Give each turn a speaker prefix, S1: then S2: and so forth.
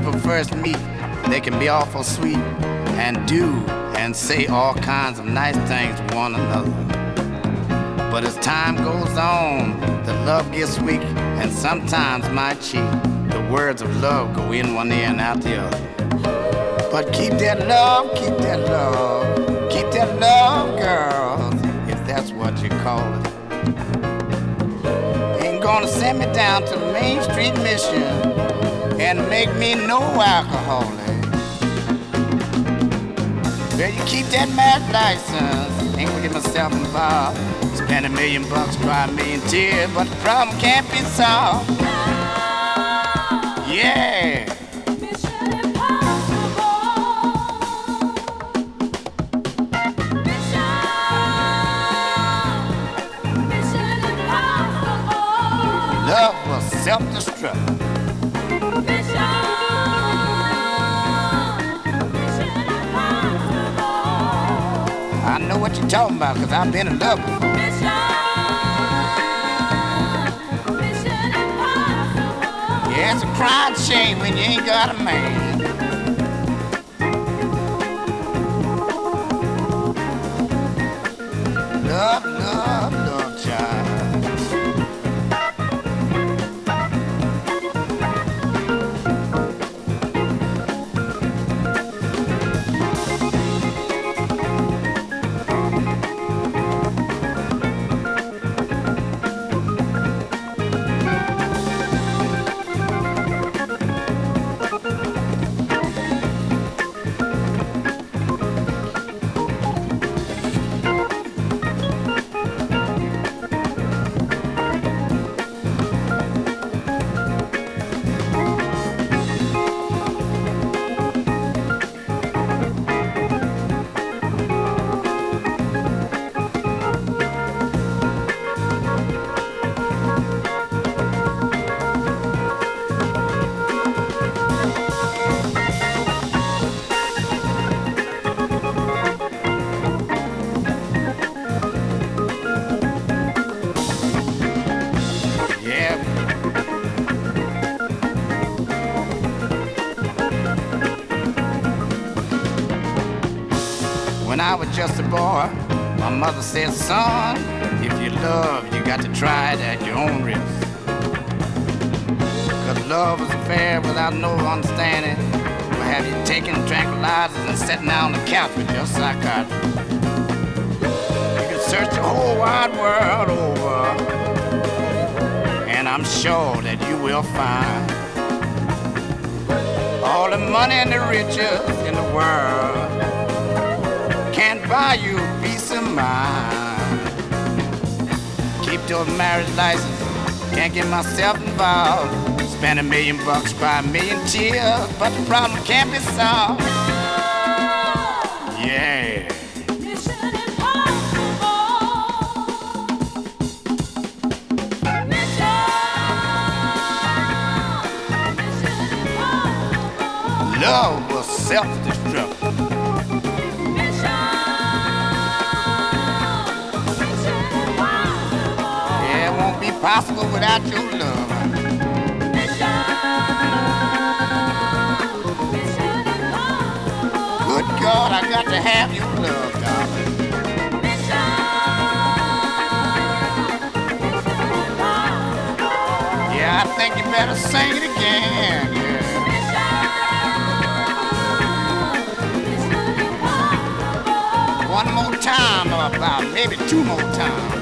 S1: people first meet, they can be awful sweet and do and say all kinds of nice things to one another. But as time goes on, the love gets weak and sometimes might cheat. The words of love go in one ear and out the other. But keep that love, keep that love, keep that love, girls, if that's what you call it. Ain't gonna send me down to Main Street Mission and make me no alcoholic. Well, you keep that marriage license, ain't gonna get myself involved. Spend $1 million, cry $1 million tears, but the problem can't be solved. Yeah.
S2: Mission impossible. Mission impossible.
S1: Love was self-destruct.
S2: Mission impossible.
S1: I know what you're talking about, cause I've been in love before. Yeah, it's a crying shame when you ain't got a man. Love, love, love, child. When I was just a boy, my mother said, son, if you love, you got to try it at your own risk. Cause love is affair without no understanding will have you taking tranquilizers and sitting down on the couch with your psychiatrist. You can search the whole wide world over, and I'm sure that you will find all the money and the riches in the world can't buy you peace of mind. Keep those marriage licenses, can't get myself involved. Spend $1 million, cry $1 million tears, but the problem can't be solved. Yeah.
S2: Mission impossible. Mission impossible.
S1: Love was self-destruct. Be possible without your love. Good God, I got to have your love, darling. Yeah, I think you better sing it again. Yeah. One more time, or about maybe 2 more times.